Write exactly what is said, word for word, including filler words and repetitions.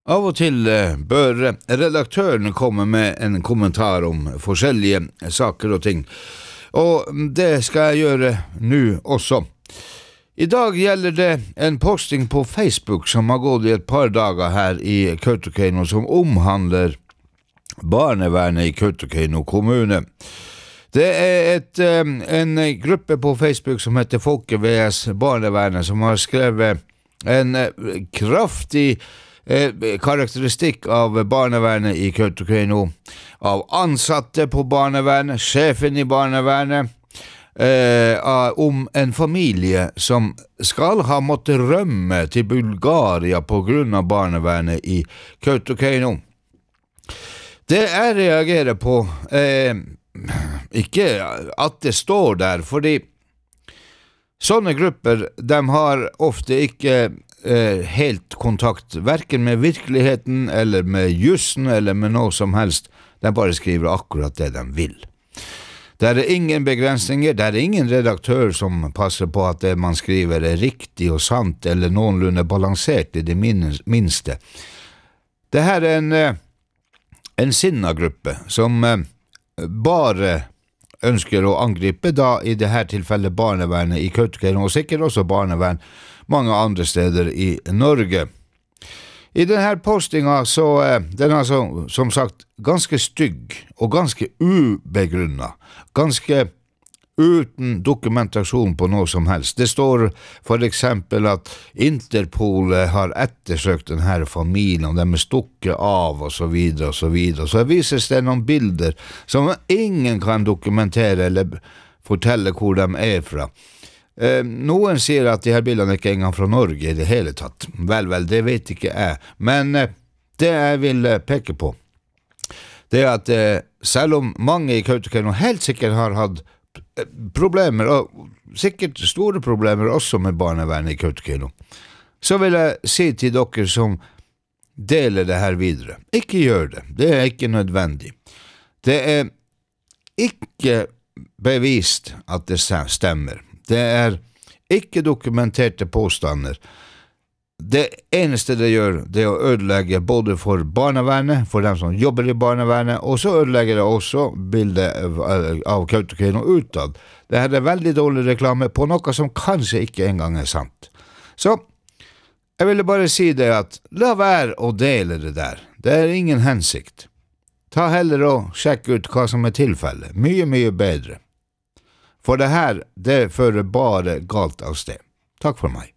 Av og til bør redaktøren komme med en kommentar om forskjellige saker og ting, og det skal jeg gjøre nå også. I dag gjelder det en posting på Facebook som har gått i et par dager her i Kautokeino, som omhandler barnevernet i Kautokeino kommune. Det er et, en gruppe på Facebook som heter Folke vs Barnevernet, som har skrevet en kraftig karakteristikk av barnevernet i Kautokeino, av ansatte på barnevernet, sjefen i barnevernet, eh, om en familie som skal ha måttet rømme til Bulgaria på grunn av barnevernet i Kautokeino. Det jeg reagerer på, eh, ikke at det står der, fordi sånne grupper, de har ofte ikke helt kontakt, hverken med virkeligheten, eller med jussen, eller med noe som helst. De bare skriver akkurat det de vil. Det er ingen begrensninger, det er ingen redaktør som passer på at det man skriver er riktig og sant, eller noenlunde balansert i det minste. Det her er en, en sinnagruppe som bare ønsker å angripe, da i det her tilfellet barnevernet i Kautokeino, og sikkert også barnevern mange andre steder i Norge. I denne postinga så er den altså, som sagt, ganske stygg og ganske ubegrunnet, ganske uten dokumentasjon på noe som helst. Det står for eksempel at Interpol har ettersøkt denne familien, og de er stukket av, og så videre, og så videre. Så vises det noen bilder som ingen kan dokumentere eller fortelle hvor de er fra. Eh, noen sier at de her bildene ikke er engang fra Norge i det hele tatt. Vel, vel, det vet ikke jeg. Men eh, det jeg vil eh, peke på, det er at eh, selv om mange i Kautokeino helt sikkert har hatt eh, problemer, og sikkert store problemer også med barnevernet i Kautokeino, så vil jeg si til dere som deler det her videre, ikke gjør det. Det er ikke nødvendig. Det er ikke bevist at det stemmer. Det er ikke dokumenterte påstander. Det eneste det gjør, det er å ødelegge både for barnevernet, for dem som jobber i barnevernet, og så ødelegger det også bildet av Kautokeino utad. Det her er veldig dårlig reklame på noe som kanskje ikke engang er sant. Så jeg ville bare si det at la være å dele det der. Det er ingen hensikt. Ta heller og sjekk ut hva som er tilfellet. Mye, mye bedre. For det her, det fører bare galt av sted. Takk for meg.